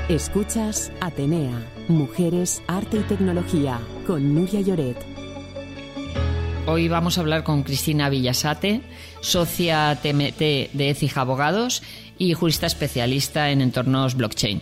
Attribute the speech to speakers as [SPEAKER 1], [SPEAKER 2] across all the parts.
[SPEAKER 1] Escuchas Atenea, Mujeres, Arte y Tecnología, con Núria Lloret.
[SPEAKER 2] Hoy vamos a hablar con Cristina Villasate, socia TMT de Écija Abogados y jurista especialista en entornos blockchain.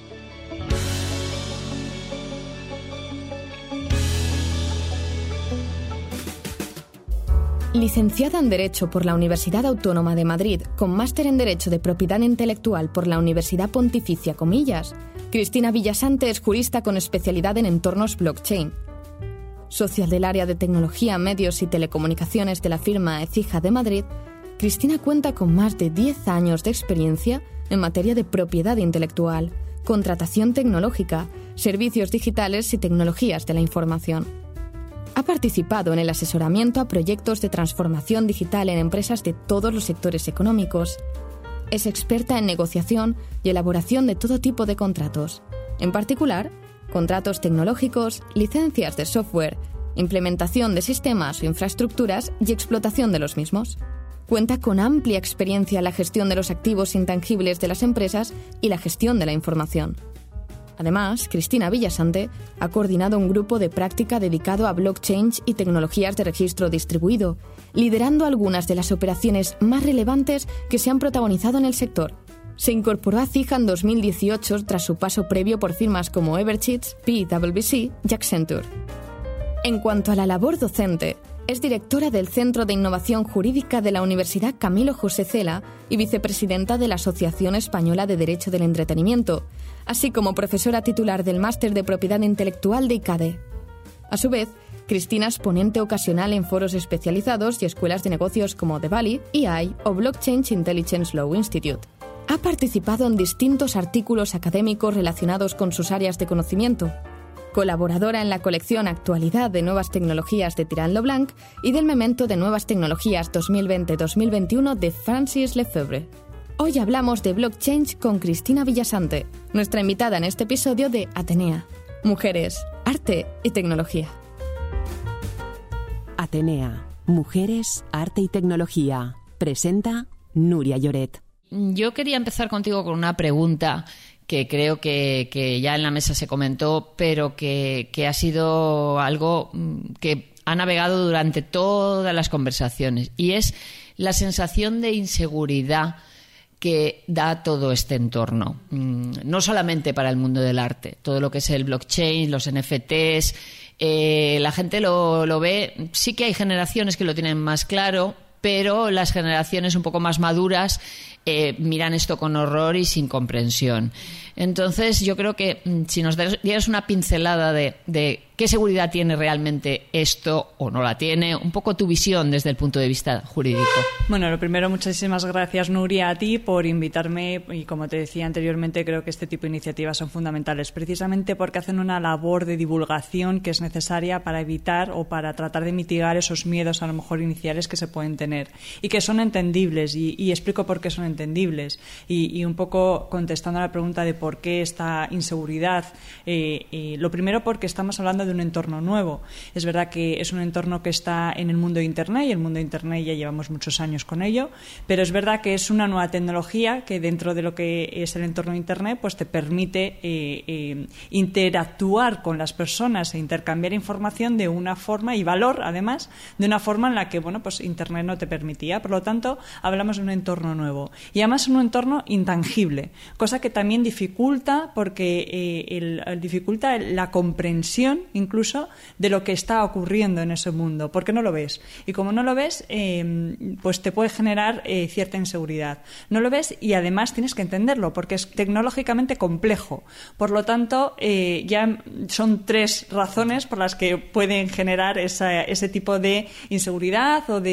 [SPEAKER 3] Licenciada en Derecho por la Universidad Autónoma de Madrid, con máster en Derecho de Propiedad Intelectual por la Universidad Pontificia Comillas, Cristina Villasate es jurista con especialidad en entornos blockchain. Socia del área de tecnología, medios y telecomunicaciones de la firma Écija de Madrid, Cristina cuenta con más de 10 años de experiencia en materia de propiedad intelectual, contratación tecnológica, servicios digitales y tecnologías de la información. Ha participado en el asesoramiento a proyectos de transformación digital en empresas de todos los sectores económicos. Es experta en negociación y elaboración de todo tipo de contratos, en particular, contratos tecnológicos, licencias de software, implementación de sistemas o infraestructuras y explotación de los mismos. Cuenta con amplia experiencia en la gestión de los activos intangibles de las empresas y la gestión de la información. Además, Cristina Villasate ha coordinado un grupo de práctica dedicado a blockchain y tecnologías de registro distribuido, liderando algunas de las operaciones más relevantes que se han protagonizado en el sector. Se incorporó a Écija en 2018 tras su paso previo por firmas como Everchits, PwC y Accenture. En cuanto a la labor docente, es directora del Centro de Innovación Jurídica de la Universidad Camilo José Cela y vicepresidenta de la Asociación Española de Derecho del Entretenimiento, así como profesora titular del Máster de Propiedad Intelectual de ICADE. A su vez, Cristina es ponente ocasional en foros especializados y escuelas de negocios como The Valley, EI o Blockchain Intelligence Law Institute. Ha participado en distintos artículos académicos relacionados con sus áreas de conocimiento. Colaboradora en la colección Actualidad de Nuevas Tecnologías de Tirant lo Blanc y del Memento de Nuevas Tecnologías 2020-2021 de Francis Lefebvre. Hoy hablamos de blockchain con Cristina Villasate, nuestra invitada en este episodio de Atenea, Mujeres, Arte y Tecnología.
[SPEAKER 1] Atenea, Mujeres, Arte y Tecnología. Presenta Núria Lloret.
[SPEAKER 2] Yo quería empezar contigo con una pregunta que creo que ya en la mesa se comentó, pero que ha sido algo que ha navegado durante todas las conversaciones, y es la sensación de inseguridad que da todo este entorno, no solamente para el mundo del arte, todo lo que es el blockchain, los NFTs, la gente lo ve. Sí que hay generaciones que lo tienen más claro, pero las generaciones un poco más maduras miran esto con horror y sin comprensión. Entonces, yo creo que si nos dieras una pincelada de qué seguridad tiene realmente esto o no la tiene, un poco tu visión desde el punto de vista jurídico.
[SPEAKER 4] Bueno, lo primero, muchísimas gracias, Núria, a ti por invitarme, y como te decía anteriormente, creo que este tipo de iniciativas son fundamentales, precisamente porque hacen una labor de divulgación que es necesaria para evitar o para tratar de mitigar esos miedos a lo mejor iniciales que se pueden tener y que son entendibles, y explico por qué son entendibles, y un poco contestando a la pregunta de por qué esta inseguridad. Lo primero, porque estamos hablando de un entorno nuevo. Es verdad que es un entorno que está en el mundo de Internet, y el mundo de Internet ya llevamos muchos años con ello, pero es verdad que es una nueva tecnología que dentro de lo que es el entorno de Internet pues te permite interactuar con las personas e intercambiar información de una forma, y valor además, de una forma en la que pues Internet no te permitía. Por lo tanto, hablamos de un entorno nuevo, y además un entorno intangible, cosa que también dificulta, porque dificulta la comprensión incluso de lo que está ocurriendo en ese mundo, porque no lo ves, y como no lo ves, pues te puede generar cierta inseguridad. No lo ves, y además tienes que entenderlo, porque es tecnológicamente complejo. Por lo tanto, ya son 3 razones por las que pueden generar ese tipo de inseguridad o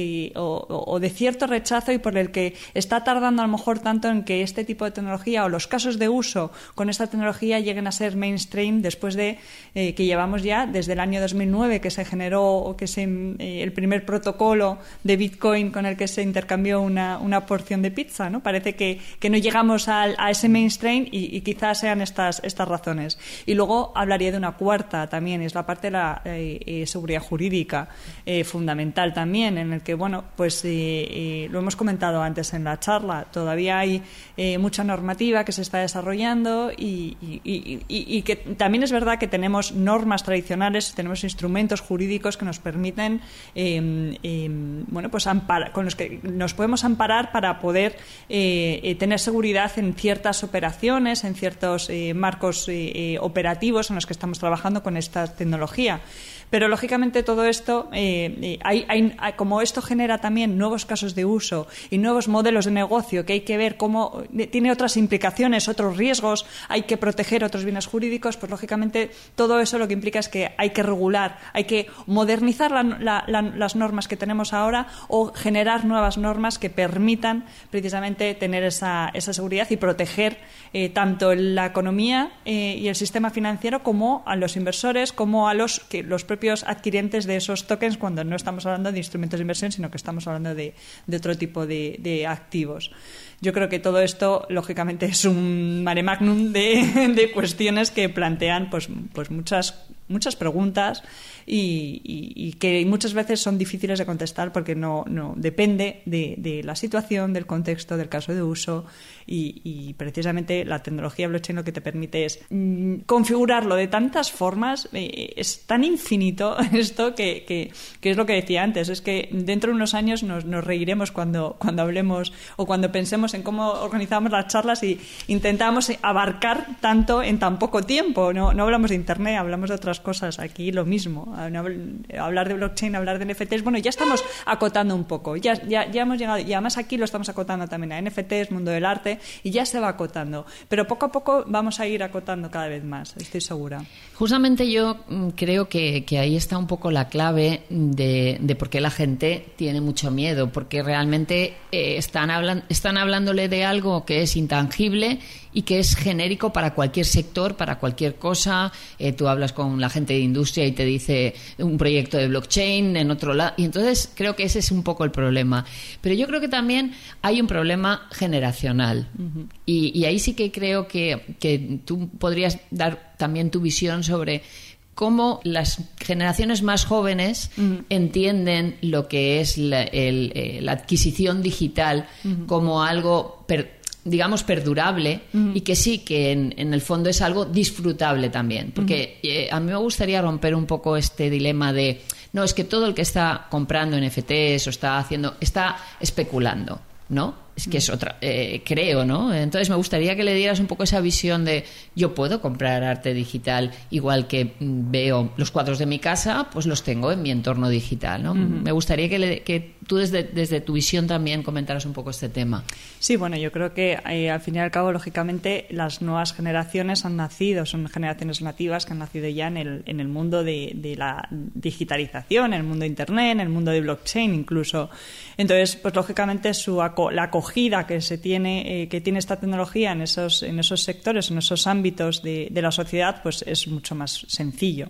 [SPEAKER 4] de cierto rechazo, y por el que está tardando a lo mejor tanto en que este tipo de tecnología o los casos de uso con esta tecnología lleguen a ser mainstream, después de que llevamos ya desde el año 2009 que se generó el primer protocolo de Bitcoin con el que se intercambió una porción de pizza, ¿no? Parece que no llegamos a ese mainstream, y quizás sean estas razones. Y luego hablaría de una cuarta también, es la parte de la seguridad jurídica, fundamental también, en el que lo hemos comentado antes en la charla. controlarla. Todavía hay mucha normativa que se está desarrollando y que también es verdad que tenemos normas tradicionales, tenemos instrumentos jurídicos que nos permiten pues con los que nos podemos amparar para poder tener seguridad en ciertas operaciones, en ciertos marcos operativos en los que estamos trabajando con esta tecnología. Pero lógicamente todo esto, como esto genera también nuevos casos de uso y nuevos modelos de negocio que hay que ver cómo tiene otras implicaciones, otros riesgos, hay que proteger otros bienes jurídicos, pues lógicamente todo eso lo que implica es que hay que regular, hay que modernizar las normas que tenemos ahora o generar nuevas normas que permitan precisamente tener esa seguridad y proteger tanto la economía y el sistema financiero como a los inversores, como a los propios adquirientes de esos tokens, cuando no estamos hablando de instrumentos de inversión, sino que estamos hablando de otro tipo de activos. Yo creo que todo esto, lógicamente, es un mare magnum de cuestiones que plantean pues muchas preguntas y que muchas veces son difíciles de contestar porque no depende de la situación, del contexto, del caso de uso y precisamente la tecnología blockchain lo que te permite es configurarlo de tantas formas, es tan infinito esto que es lo que decía antes, es que dentro de unos años nos reiremos cuando hablemos o cuando pensemos en cómo organizamos las charlas y intentamos abarcar tanto en tan poco tiempo. No hablamos de Internet, hablamos de otras cosas. Aquí lo mismo. Hablar de blockchain, hablar de NFTs, bueno, ya estamos acotando un poco. Ya hemos llegado, y además aquí lo estamos acotando también a NFTs, mundo del arte, y ya se va acotando. Pero poco a poco vamos a ir acotando cada vez más, estoy segura.
[SPEAKER 2] Justamente yo creo que ahí está un poco la clave de por qué la gente tiene mucho miedo, porque realmente están hablándole de algo que es intangible y que es genérico para cualquier sector, para cualquier cosa. Tú hablas con la gente de industria y te dice un proyecto de blockchain en otro lado, y entonces creo que ese es un poco el problema. Pero yo creo que también hay un problema generacional. Uh-huh. Y ahí sí que creo que tú podrías dar también tu visión sobre cómo las generaciones más jóvenes entienden lo que es la adquisición digital como algo digamos perdurable y que sí, que en el fondo es algo disfrutable también, porque a mí me gustaría romper un poco este dilema de no, es que todo el que está comprando NFTs o está especulando, ¿no? Es que es otra, creo, ¿no? Entonces me gustaría que le dieras un poco esa visión de yo puedo comprar arte digital igual que veo los cuadros de mi casa, pues los tengo en mi entorno digital, ¿no? Me gustaría que tú desde tu visión también comentaras un poco este tema.
[SPEAKER 4] Sí, bueno, yo creo que al fin y al cabo, lógicamente, las nuevas generaciones son generaciones nativas que han nacido ya en el mundo de la digitalización, en el mundo de Internet, en el mundo de blockchain incluso. Entonces, pues lógicamente la acogida que tiene esta tecnología en esos sectores, en esos ámbitos de la sociedad, pues es mucho más sencillo.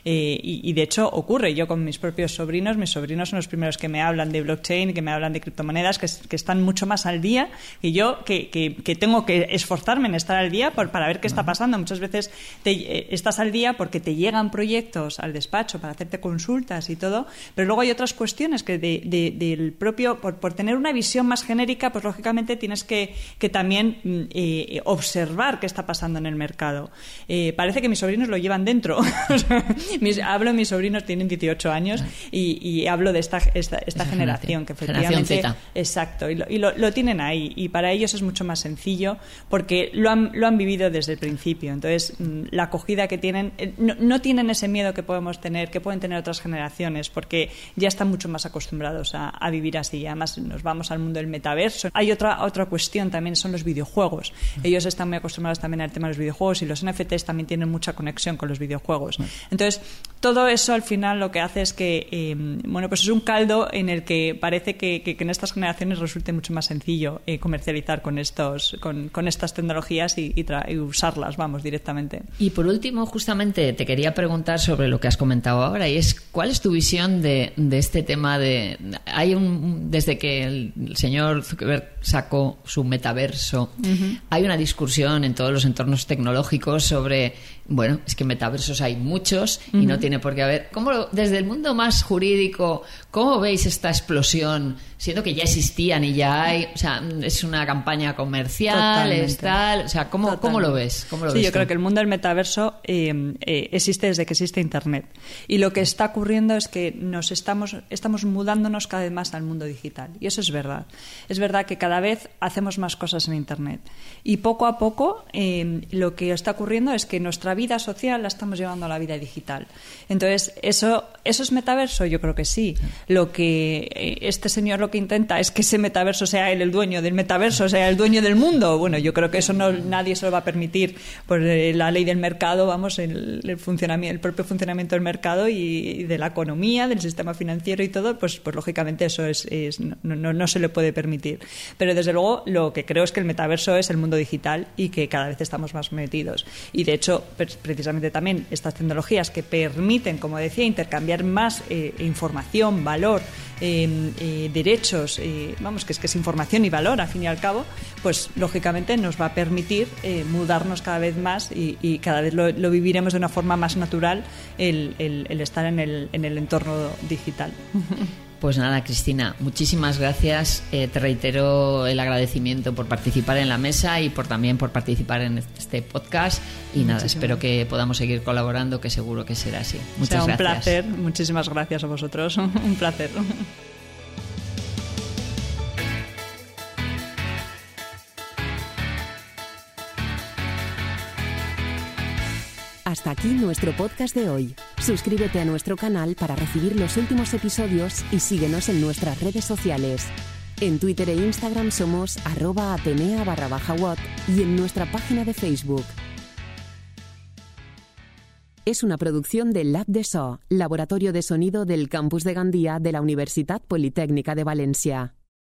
[SPEAKER 4] Y de hecho ocurre. Yo con mis propios sobrinos, son los primeros que me hablan de blockchain, que me hablan de criptomonedas, que están mucho más al día, y yo que tengo que esforzarme en estar al día para ver qué está pasando. Muchas veces estás al día porque te llegan proyectos al despacho para hacerte consultas y todo, pero luego hay otras cuestiones que del propio, por tener una visión más genérica, pues lógicamente tienes que también observar qué está pasando en el mercado. Parece que mis sobrinos lo llevan dentro. Hablo de mis sobrinos, tienen 18 años y hablo de esta generación que efectivamente...
[SPEAKER 2] Generación Z.
[SPEAKER 4] Exacto, y lo tienen ahí, y para ellos es mucho más sencillo porque lo han vivido desde el principio. Entonces, la acogida que tienen, no tienen ese miedo que pueden tener otras generaciones, porque ya están mucho más acostumbrados a vivir así. Además, nos vamos al mundo del metaverso. Hay otra cuestión también, son los videojuegos. Ellos están muy acostumbrados también al tema de los videojuegos, y los NFTs también tienen mucha conexión con los videojuegos. Entonces, todo eso al final lo que hace es que pues es un caldo en el que parece que en estas generaciones resulte mucho más sencillo comercializar con estas tecnologías y usarlas, directamente.
[SPEAKER 2] Y por último, justamente te quería preguntar sobre lo que has comentado ahora, y es ¿cuál es tu visión de este tema desde que el señor Zuckerberg Zuckerberg sacó su metaverso. Hay una discusión en todos los entornos tecnológicos sobre, bueno, es que metaversos hay muchos y no tiene por qué haber. Desde el mundo más jurídico, ¿cómo veis esta explosión? Siendo que ya existían y ya hay, o sea, es una campaña comercial, es tal, o sea, ¿cómo lo ves?
[SPEAKER 4] Yo creo que el mundo del metaverso existe desde que existe Internet. Y lo que está ocurriendo es que estamos mudándonos cada vez más al mundo digital. Y eso es verdad. Es verdad que cada vez hacemos más cosas en Internet. Y poco a poco lo que está ocurriendo es que nuestra vida social la estamos llevando a la vida digital. Entonces, ¿eso es metaverso? Yo creo que sí. Lo que este señor lo que intenta es que ese metaverso sea él el dueño del metaverso, sea el dueño del mundo. Bueno, yo creo que eso nadie se lo va a permitir por la ley del mercado, vamos, el propio funcionamiento del mercado y de la economía, del sistema financiero y todo, pues lógicamente eso no se le puede permitir. Pero desde luego lo que creo es que el metaverso es el mundo digital y que cada vez estamos más metidos. Y de hecho, precisamente también estas tecnologías que permiten, como decía, intercambiar más información, valor, derechos, vamos, que es información y valor, al fin y al cabo, pues lógicamente nos va a permitir mudarnos cada vez más y cada vez lo viviremos de una forma más natural el estar en el entorno digital.
[SPEAKER 2] Pues nada, Cristina, muchísimas gracias. Te reitero el agradecimiento por participar en la mesa y también por participar en este podcast. Y nada, espero que podamos seguir colaborando, que seguro que será así. Muchas gracias.
[SPEAKER 4] Un placer. Muchísimas gracias a vosotros. Un placer.
[SPEAKER 1] Hasta aquí nuestro podcast de hoy. Suscríbete a nuestro canal para recibir los últimos episodios y síguenos en nuestras redes sociales. En Twitter e Instagram somos @atenea_watt y en nuestra página de Facebook. Es una producción del Lab de So, Laboratorio de Sonido del Campus de Gandía de la Universitat Politécnica de Valencia.